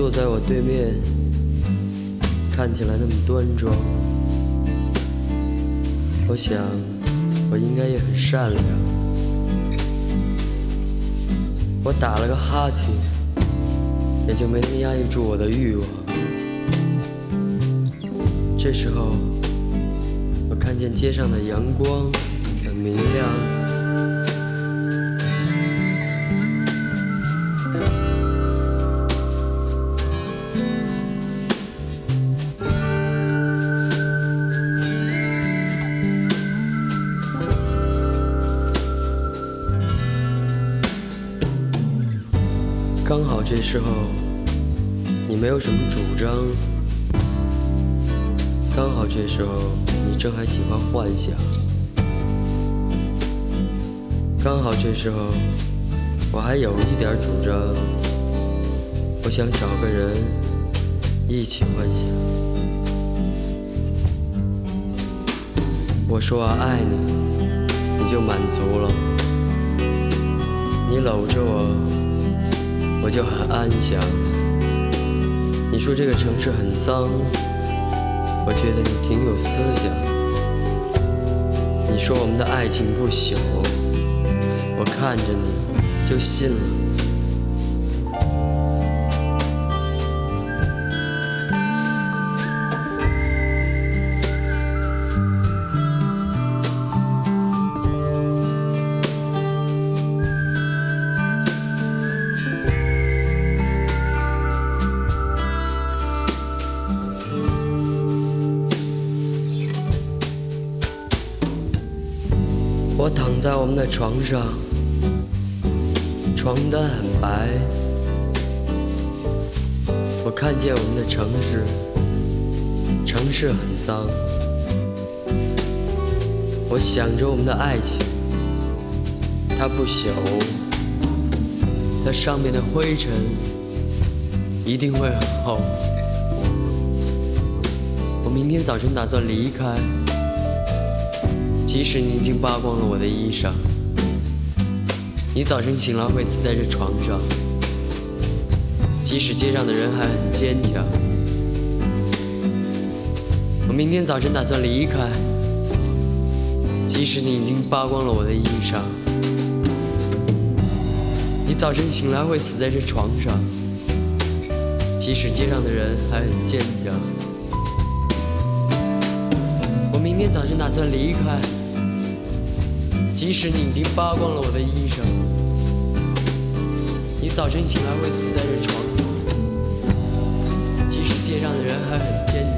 坐在我对面，看起来那么端庄。我想，我应该也很善良。我打了个哈欠，也就没能压抑住我的欲望。这时候，我看见街上的阳光很明亮。刚好这时候你没有什么主张，刚好这时候你正还喜欢幻想，刚好这时候我还有一点主张，我想找个人一起幻想。我说我爱你，你就满足了，你搂着我就很安详。你说这个城市很脏，我觉得你挺有思想。你说我们的爱情不朽，我看着你就信了。我躺在我们的床上，床单很白。我看见我们的城市，城市很脏。我想着我们的爱情，它不朽，它上面的灰尘一定会很厚。我明天早晨打算离开，即使你已经扒光了我的衣裳，你早晨醒来会死在这床上。即使街上的人还很坚强，我明天早晨打算离开，即使你已经扒光了我的衣裳，你早晨醒来会死在这床上。即使街上的人还很坚强，我明天早晨打算离开，即使你已经扒光了我的衣裳，你早晨醒来会死在这床上。即使街上的人还很坚强。